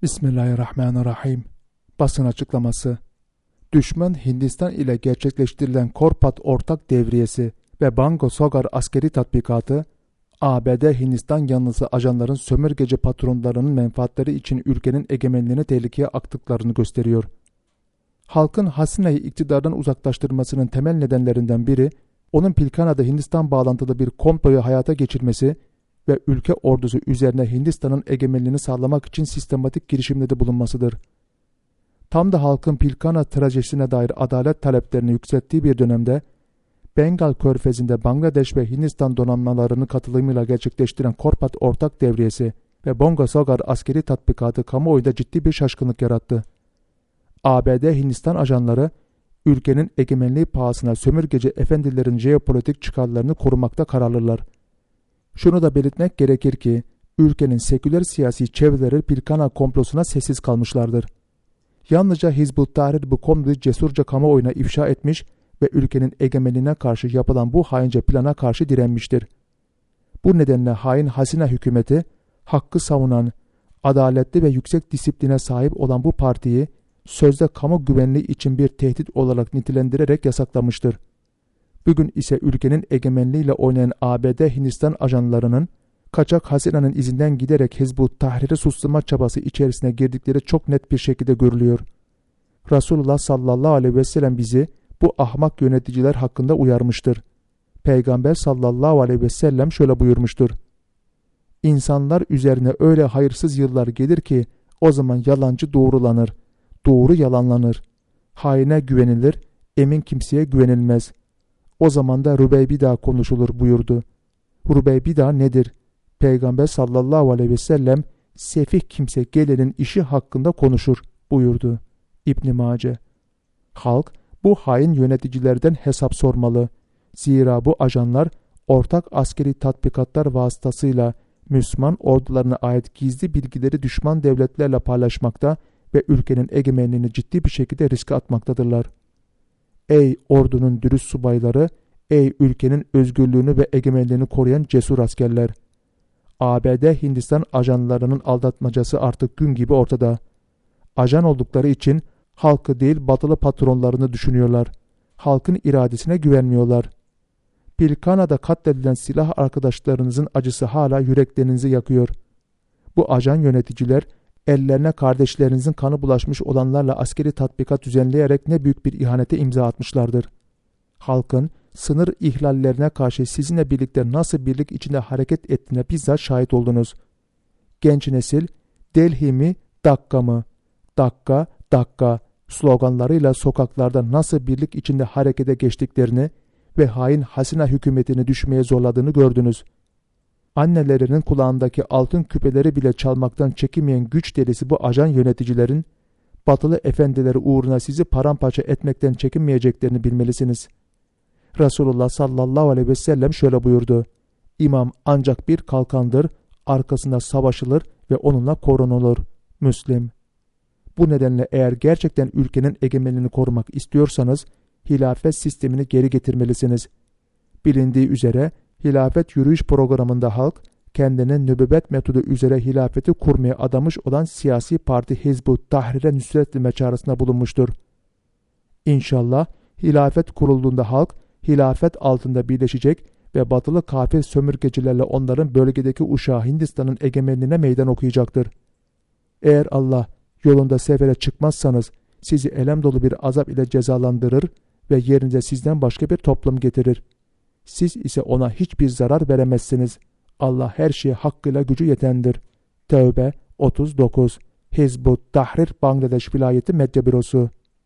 Bismillahirrahmanirrahim. Basın açıklaması. Düşman Hindistan ile gerçekleştirilen Korpat Ortak Devriyesi ve Bango Sogar askeri tatbikatı, ABD Hindistan yanlısı ajanların sömürgeci patronlarının menfaatleri için ülkenin egemenliğini tehlikeye attıklarını gösteriyor. Halkın Hasina'yı iktidardan uzaklaştırmasının temel nedenlerinden biri, onun Pilkana'da Hindistan bağlantılı bir komployu hayata geçirmesi ve ülke ordusu üzerine Hindistan'ın egemenliğini sağlamak için sistematik girişimlerde bulunmasıdır. Tam da halkın Pilkana trajedisine dair adalet taleplerini yükselttiği bir dönemde, Bengal Körfezi'nde Bangladeş ve Hindistan donanmalarının katılımıyla gerçekleştirilen Korpat Ortak Devriyesi ve Bongo Sogar askeri tatbikatı kamuoyunda ciddi bir şaşkınlık yarattı. ABD Hindistan ajanları, ülkenin egemenliği pahasına sömürgeci efendilerin jeopolitik çıkarlarını korumakta kararlılar. Şunu da belirtmek gerekir ki, ülkenin seküler siyasi çevreleri Pilkana komplosuna sessiz kalmışlardır. Yalnızca Hizb-ut Tahrir bu komployu cesurca kamuoyuna ifşa etmiş ve ülkenin egemenliğine karşı yapılan bu haince plana karşı direnmiştir. Bu nedenle hain Hasina hükümeti, hakkı savunan, adaletli ve yüksek disipline sahip olan bu partiyi, sözde kamu güvenliği için bir tehdit olarak nitelendirerek yasaklamıştır. Bugün ise ülkenin egemenliğiyle oynayan ABD Hindistan ajanlarının, kaçak Hasina'nın izinden giderek Hizb-ut Tahrir'i susturma çabası içerisine girdikleri çok net bir şekilde görülüyor. Resulullah sallallahu aleyhi ve sellem bizi bu ahmak yöneticiler hakkında uyarmıştır. Peygamber sallallahu aleyhi ve sellem şöyle buyurmuştur: İnsanlar üzerine öyle hayırsız yıllar gelir ki o zaman yalancı doğrulanır, doğru yalanlanır, haine güvenilir, emin kimseye güvenilmez. O zaman da Rübeybida konuşulur buyurdu. Rübeybida nedir? Peygamber sallallahu aleyhi ve sellem sefih kimse gelenin işi hakkında konuşur buyurdu. İbn Mace. Halk bu hain yöneticilerden hesap sormalı. Zira bu ajanlar ortak askeri tatbikatlar vasıtasıyla Müslüman ordularına ait gizli bilgileri düşman devletlerle paylaşmakta ve ülkenin egemenliğini ciddi bir şekilde riske atmaktadırlar. Ey ordunun dürüst subayları, ey ülkenin özgürlüğünü ve egemenliğini koruyan cesur askerler! ABD Hindistan ajanlarının aldatmacası artık gün gibi ortada. Ajan oldukları için halkı değil batılı patronlarını düşünüyorlar. Halkın iradesine güvenmiyorlar. Pilkana'da katledilen silah arkadaşlarınızın acısı hala yüreklerinizi yakıyor. Bu ajan yöneticiler, ellerine kardeşlerinizin kanı bulaşmış olanlarla askeri tatbikat düzenleyerek ne büyük bir ihanete imza atmışlardır. Halkın sınır ihlallerine karşı sizinle birlikte nasıl birlik içinde hareket ettiğine bizzat şahit oldunuz. Genç nesil, Delhi mi, Dakka mı? Dakka, Dakka sloganlarıyla sokaklarda nasıl birlik içinde harekete geçtiklerini ve hain Hasina hükümetini düşmeye zorladığını gördünüz. Annelerinin kulağındaki altın küpeleri bile çalmaktan çekinmeyen güç delisi bu ajan yöneticilerin, batılı efendileri uğruna sizi paramparça etmekten çekinmeyeceklerini bilmelisiniz. Resulullah sallallahu aleyhi ve sellem şöyle buyurdu: İmam ancak bir kalkandır, arkasında savaşılır ve onunla korunulur. Müslim. Bu nedenle eğer gerçekten ülkenin egemenliğini korumak istiyorsanız, hilafet sistemini geri getirmelisiniz. Bilindiği üzere, hilafet yürüyüş programında halk, kendine nübüvvet metodu üzere hilafeti kurmaya adamış olan siyasi parti Hizb-ut Tahrir'e nüsret edilme çağrısında bulunmuştur. İnşallah hilafet kurulduğunda halk, hilafet altında birleşecek ve batılı kafir sömürgecilerle onların bölgedeki uşağı Hindistan'ın egemenliğine meydan okuyacaktır. Eğer Allah yolunda sefere çıkmazsanız, sizi elem dolu bir azap ile cezalandırır ve yerinize sizden başka bir toplum getirir. Siz ise ona hiçbir zarar veremezsiniz. Allah her şeye hakkıyla gücü yetendir. Tevbe 39. Hizb-ut Tahrir Bangladeş Vilayeti Medya Bürosu.